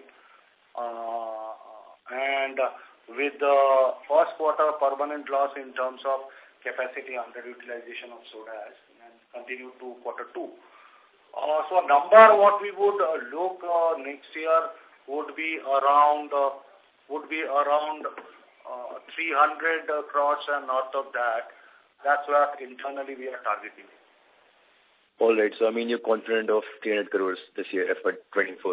Uh, and uh, with the first quarter permanent loss in terms of capacity underutilization of soda ash and continue to quarter two. Uh, so a number what we would uh, look uh, next year would be around, uh, would be around Uh, three hundred uh, crores and north of that. That's what internally we are targeting. All right. So, I mean, you're confident of three hundred crores this year, F Y twenty-four.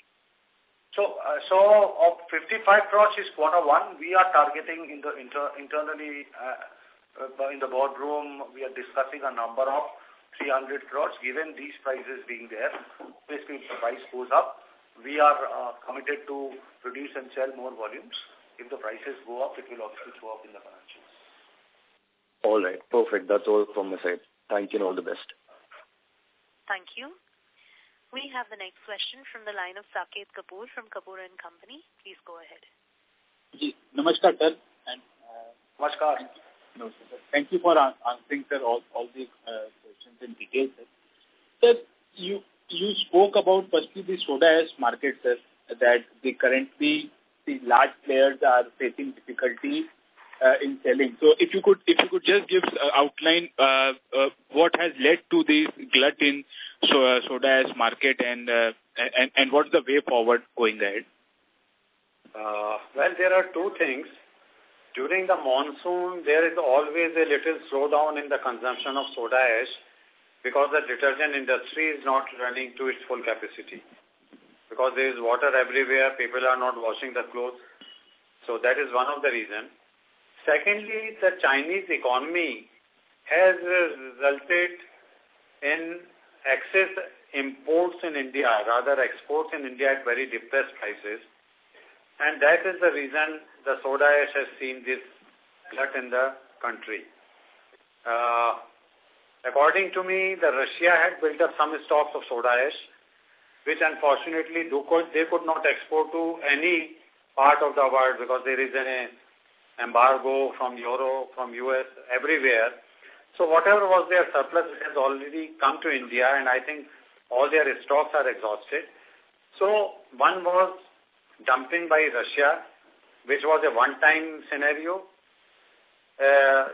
So, uh, so of fifty-five crores is quarter one. We are targeting in the inter internally uh, uh, in the boardroom. We are discussing a number of three hundred crores. Given these prices being there, basically if the price goes up, we are uh, committed to produce and sell more volumes. If the prices go up, it will obviously show up in the financials. All right. Perfect. That's all from my side. Thank you and all the best. Thank you. We have the next question from the line of Saket Kapoor from Kapoor and Company. Please go ahead. Ji, namaskar, sir. And, uh, namaskar. Thank you, no, sir. Thank you for answering, sir, all, all the uh, questions in detail, sir. Sir, you, you spoke about firstly the soda ash market, sir, that the currently the large players are facing difficulty uh, in selling. So if you could if you could just give uh, outline uh, uh, what has led to this glut in so, uh, soda ash market and, uh, and and what's the way forward going ahead? Uh, well, there are two things. During the monsoon, there is always a little slowdown in the consumption of soda ash because the detergent industry is not running to its full capacity. Because there is water everywhere, people are not washing the clothes. So that is one of the reasons. Secondly, the Chinese economy has resulted in excess imports in India, rather exports in India at very depressed prices. And that is the reason the soda ash has seen this glut in the country. Uh, according to me, the Russia had built up some stocks of soda ash, which unfortunately do could, they could not export to any part of the world because there is an embargo from Europe, from U S, everywhere. So whatever was their surplus, it has already come to India, and I think all their stocks are exhausted. So one was dumping by Russia, which was a one-time scenario. Uh,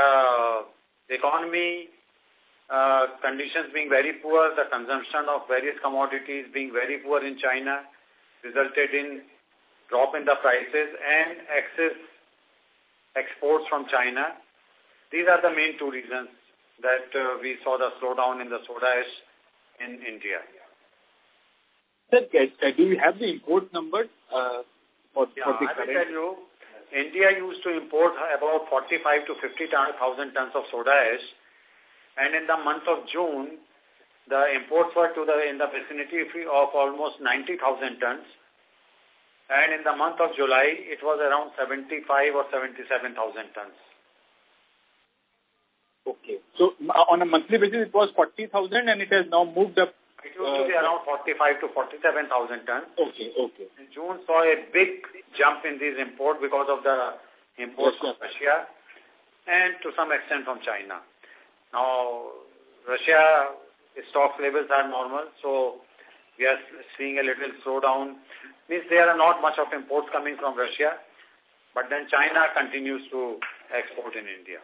the economy Uh, conditions being very poor, the consumption of various commodities being very poor in China resulted in drop in the prices and excess exports from China. These are the main two reasons that uh, we saw the slowdown in the soda ash in India. Sir, do you have the import numbers uh, for, yeah, for the I current? will tell you, India used to import about forty-five to fifty thousand tons of soda ash. And in the month of June, the imports were to the in the vicinity of almost ninety thousand tons. And in the month of July, it was around seventy-five or seventy-seven thousand tons. Okay. So on a monthly basis, it was forty thousand and it has now moved up. It used to be around forty-five to forty-seven thousand tons. Okay, okay. In June saw a big jump in these imports because of the imports from Russia and to some extent from China. Now, Russia stock levels are normal, so we are seeing a little slowdown. Means there are not much of imports coming from Russia, but then China continues to export in India.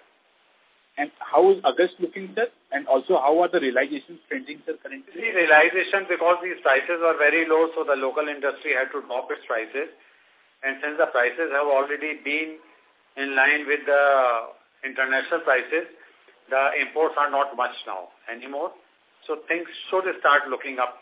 And how is August looking, sir? And also, how are the realizations trending, sir, currently? The realization, because these prices were very low, so the local industry had to drop its prices. And since the prices have already been in line with the international prices, the imports are not much now anymore. So things should start looking up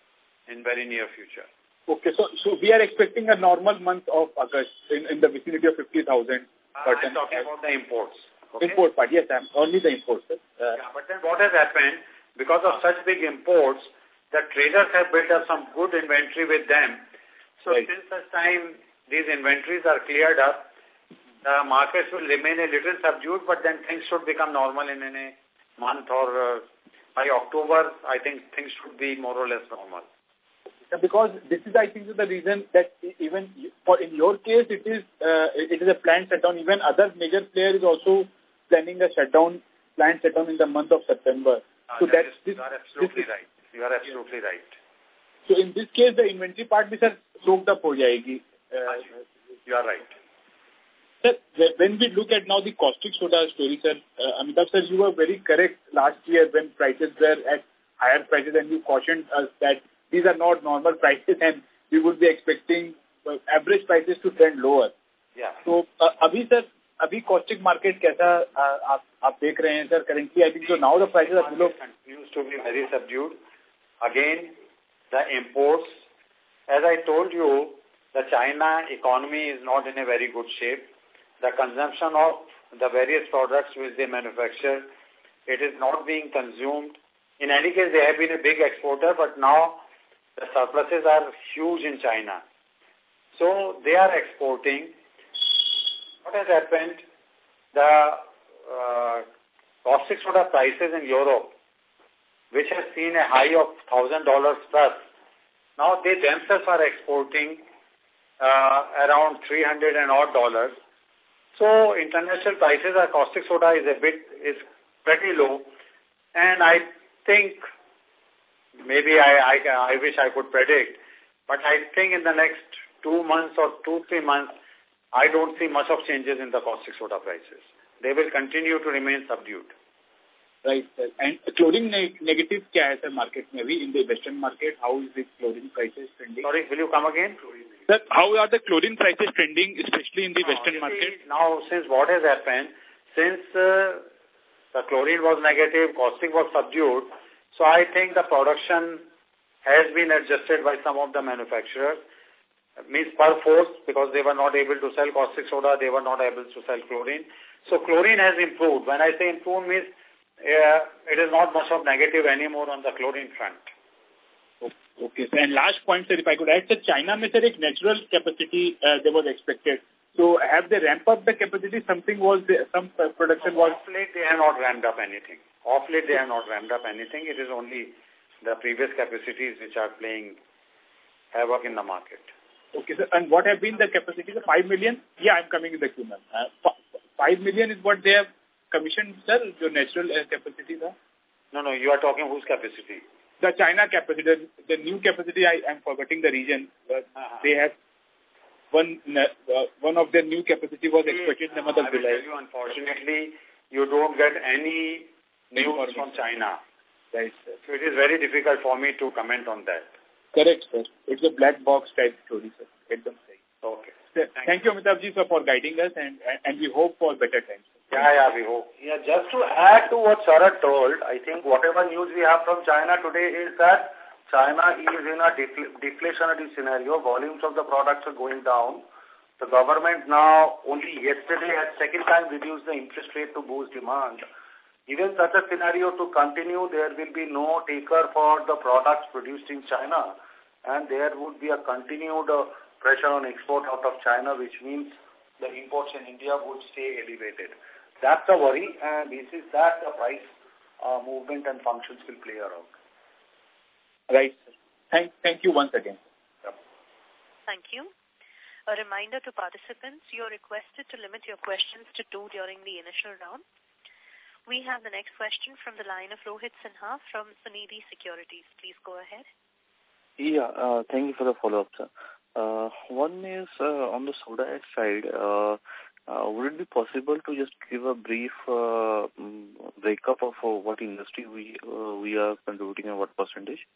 in very near future. Okay, so so we are expecting a normal month of August in, in the vicinity of fifty thousand. Uh, I'm talking about the imports. Okay? Import part, yes, I'm only the imports. Sir. Uh, yeah, but then what has happened, because of such big imports, the traders have built up some good inventory with them. So right. Since such time these inventories are cleared up, the markets will remain a little subdued, but then things should become normal in, in a month or uh, by October, I think things should be more or less normal. Because this is, I think, the reason that even for in your case, it is uh, it is a planned shutdown. Even other major player is also planning a shutdown, planned shutdown in the month of September. Uh, so that that's is, this, you are absolutely this, right. You are absolutely yeah. right. So in this case, the inventory part भी sir soaked up हो जाएगी. Uh, you are right. Sir, when we look at now the caustic soda story, sir, uh, Amitabh sir, you were very correct last year when prices were at higher prices, and you cautioned us that these are not normal prices and we would be expecting uh, average prices to trend lower. Yeah. So, uh, abhi sir, abhi caustic market kaisa uh, aap, aap dekh rahe hain, sir? Currently, I think so now the prices are below. Continues to be very subdued. Again, the imports, as I told you, the China economy is not in a very good shape. The consumption of the various products which they manufacture, it is not being consumed. In any case, they have been a big exporter, but now the surpluses are huge in China. So they are exporting. What has happened? The uh, caustic soda prices in Europe, which has seen a high of one thousand dollars plus, now they themselves are exporting uh, around three hundred and odd dollars. So international prices of caustic soda is a bit, is pretty low. And I think, maybe I, I, I wish I could predict, but I think in the next two months or two, three months, I don't see much of changes in the caustic soda prices. They will continue to remain subdued. Right, sir. And chlorine ne negative kya hai, sir, market maybe in the Western market? How is the chlorine prices trending? Sorry, will you come again? Sir, how are the chlorine prices trending, especially in the no, Western market? See, now, since what has happened, since uh, the chlorine was negative, caustic was subdued, so I think the production has been adjusted by some of the manufacturers. Means per force, because they were not able to sell caustic soda, they were not able to sell chlorine. So chlorine has improved. When I say improved means uh, it is not much of negative anymore on the chlorine front. Okay, sir. And last point, sir, if I could add, sir, China में sir, एक natural capacity uh, there was expected. So have they ramped up the capacity? Something was, there, some production was... Off late, they have not ramped up anything. Off late, they have not ramped up anything. It is only the previous capacities which are playing havoc in the market. Okay, sir. And what have been the capacity? The five million? Yeah, I'm coming in the queue, ma'am. Uh, five million is what they have commissioned, sir, your natural uh, capacity, sir? No, no, you are talking whose capacity? The China capacity, the, the new capacity, I am forgetting the region, but uh-huh. they have one uh, one of their new capacity was expected in the month of July. I will tell you, unfortunately, you don't get any news from China. Right, sir. So it is very difficult for me to comment on that. Correct, sir. It's a black box type story, sir. Ekdam sahi. Okay. Sir, thank, thank you, Amitabh ji, sir, for guiding us, and and we hope for better times. Yeah, yeah, we hope. Yeah, just to add to what Sharad told, I think whatever news we have from China today is that China is in a defl deflationary scenario. Volumes of the products are going down. The government now, only yesterday, has second time reduced the interest rate to boost demand. Even such a scenario to continue, there will be no taker for the products produced in China, and there would be a continued uh, pressure on export out of China, which means the imports in India would stay elevated. that's a worry, and this is that the price uh, movement and functions will play around. Right, sir. Thank, thank you once again. Yep. Thank you. A reminder to participants, you are requested to limit your questions to two during the initial round. We have the next question from the line of Rohit Sinha from Sunidhi Securities. Please go ahead. Yeah, uh, thank you for the follow-up, sir. Uh, one is uh, on the soda ash side. Uh, uh, would it be possible to just give a brief uh, breakup of uh, what industry we uh, we are contributing and what percentage?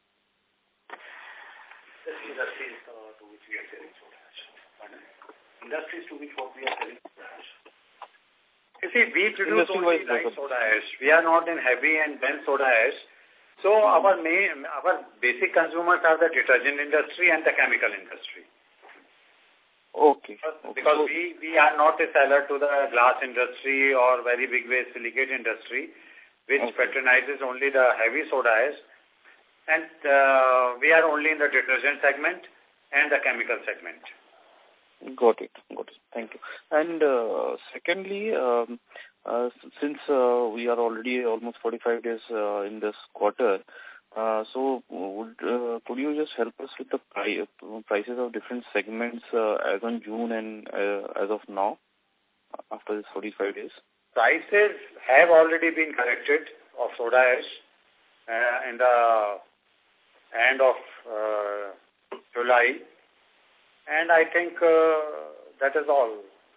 This industries uh, to which we are selling soda ash. Industries to which what we are selling soda ash. You see, we produce only light soda ash. We are not in heavy and dense soda ash. So mm-hmm. our main, our basic consumers are the detergent industry and the chemical industry. Okay. okay. Because we, we are not a seller to the glass industry or very big waste silicate industry, which okay. patronizes only the heavy soda ash. And uh, we are only in the detergent segment and the chemical segment. Got it. Got it. Thank you. And uh, secondly, um, uh, since uh, we are already almost forty-five days uh, in this quarter, uh, so would uh, could you just help us with the pri prices of different segments uh, as on June and uh, as of now, after this forty-five days? Prices have already been corrected of soda ash uh, in the end of uh, July. And I think uh, that is all.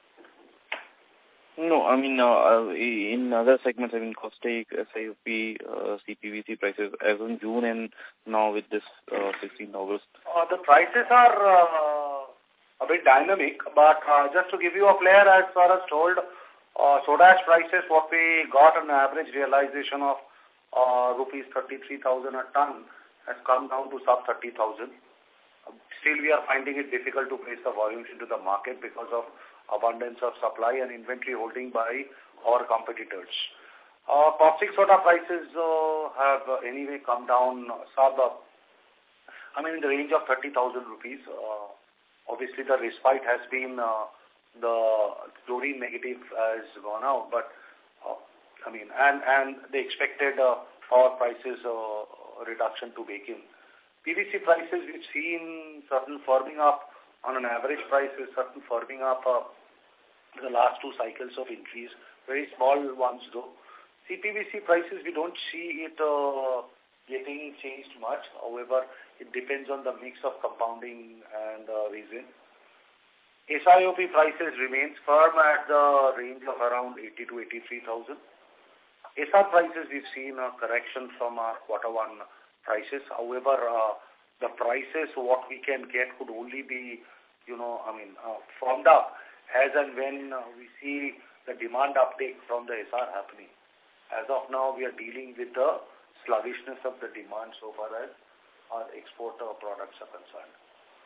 No, I mean, uh, in other segments, I mean, caustic, S I O P, uh, C P V C prices as on June and now with this uh, sixteenth August. Uh, the prices are uh, a bit dynamic, but uh, just to give you a flair, as far as told, uh, soda ash prices, what we got an average realization of uh, rupees thirty-three thousand a ton has come down to sub thirty thousand. Still, we are finding it difficult to place the volumes into the market because of abundance of supply and inventory holding by our competitors. Uh, caustic soda prices uh, have uh, anyway come down sub, uh, I mean, in the range of thirty thousand rupees. Uh, obviously, the respite has been, uh, the chlorine negative has gone out, but, uh, I mean, and, and the expected uh, power prices uh, reduction to bake in. P V C prices, we've seen certain firming up on an average price, with certain firming up uh, the last two cycles of increase, very small ones though. C P V C prices, we don't see it uh, getting changed much. However, it depends on the mix of compounding and uh, resin. S I O P prices remains firm at the range of around eighty to eighty-three thousand. S R prices, we've seen a correction from our quarter one prices. However, uh, the prices, what we can get could only be, you know, I mean, uh, firmed up as and when uh, we see the demand uptake from the S R happening. As of now, we are dealing with the sluggishness of the demand so far as our export uh, products are concerned.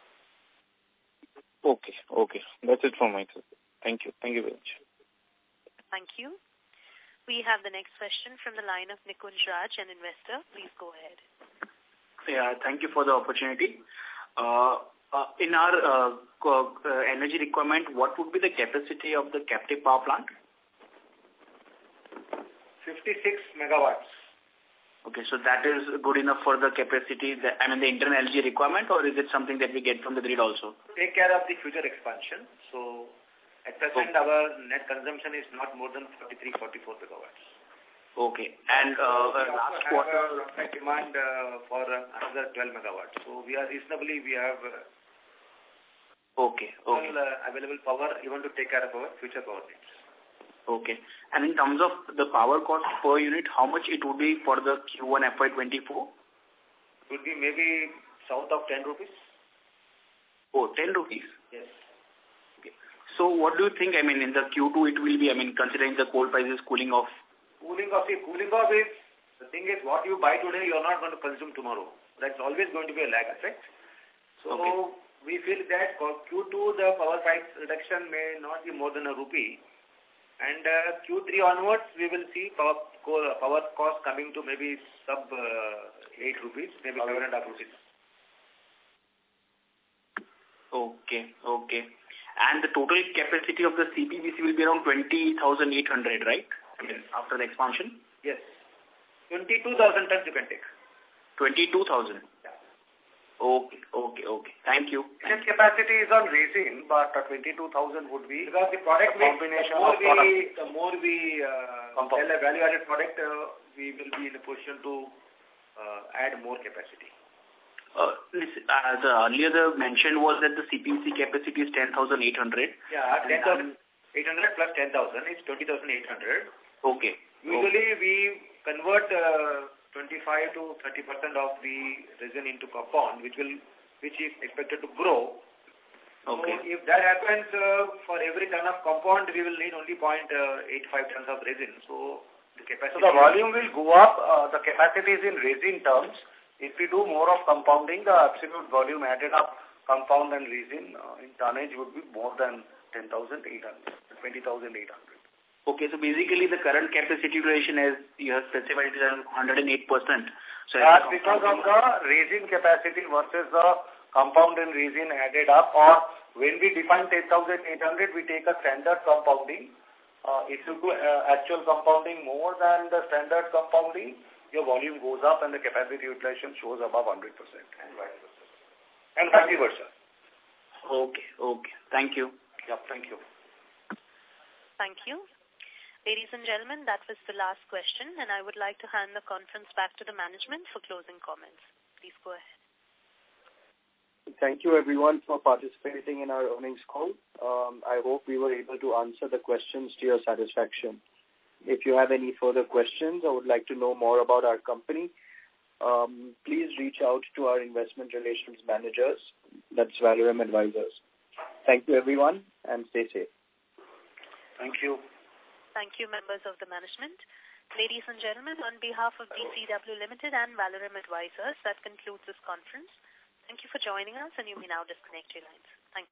Okay, okay. That's it from my side. Thank you. Thank you very much. Thank you. We have the next question from the line of Nikunj Raj, an investor. Please go ahead. Yeah, thank you for the opportunity. Uh, uh, in our uh, uh, energy requirement, what would be the capacity of the captive power plant? fifty-six megawatts. Okay, so that is good enough for the capacity, the, I mean the internal energy requirement, or is it something that we get from the grid also? Take care of the future expansion. So at present, okay. our net consumption is not more than forty-three, forty-four megawatts. Okay. And uh, we last also quarter... have a demand uh, for uh, another twelve megawatts. So we are reasonably, we have uh, okay, okay. uh, available power even to take care of our future power needs. Okay. And in terms of the power cost per unit, how much it would be for the Q one F Y twenty-four? It would be maybe south of ten rupees. Oh, ten rupees? Yes. Okay. So what do you think, I mean, in the Q two it will be, I mean, considering the coal prices cooling off? Cooling off, see, cooling off is, the thing is, what you buy today, you are not going to consume tomorrow. That's always going to be a lag effect. So, okay. we feel that for Q two, the power price reduction may not be more than a rupee. And uh, Q three onwards, we will see power, power cost coming to maybe sub uh, eight rupees, maybe seven and a half rupees. Okay, okay. And the total capacity of the C P V C will be around twenty thousand eight hundred, right? I mean, after the expansion? Yes. twenty-two thousand tons you can take. twenty-two thousand? Yeah. Okay, okay, okay. Thank you. This capacity is on resin, but uh, twenty-two thousand would be because the product mix, combination the more of product. we, the more we uh, sell a value-added product, uh, we will be in a position to uh, add more capacity. Uh, listen, uh, the earlier the mention was that the C P V C capacity is ten thousand eight hundred. Yeah, ten thousand eight hundred plus ten thousand is twenty thousand eight hundred. Okay. Usually okay. we convert uh, twenty-five to thirty percent of the resin into compound, which will, which is expected to grow. Okay. So if that happens, uh, for every ton of compound, we will need only zero point eight five tons of resin. So the capacity. So the volume will go up. Uh, the capacity is in resin terms. If we do more of compounding, the absolute volume added up, compound and resin uh, in tonnage would be more than ten thousand eight hundred, twenty thousand eight hundred. Okay, so basically the current capacity utilization as you have specified is around one hundred eight percent. So that's because of the resin capacity versus the compound and resin added up, or when we define ten thousand eight hundred, we take a standard compounding. Uh, if you do uh, actual compounding more than the standard compounding, your volume goes up and the capacity utilization shows above one hundred percent. And vice versa. And vice versa. Okay, okay. Thank you. Yeah, thank you. Thank you. Ladies and gentlemen, that was the last question, and I would like to hand the conference back to the management for closing comments. Please go ahead. Thank you, everyone, for participating in our earnings call. Um, I hope we were able to answer the questions to your satisfaction. If you have any further questions or would like to know more about our company, um, please reach out to our investment relations managers. That's Valorem Advisors. Thank you, everyone, and stay safe. Thank you. Thank you, members of the management. Ladies and gentlemen, on behalf of D C W Limited and Valorem Advisors, that concludes this conference. Thank you for joining us, and you may now disconnect your lines.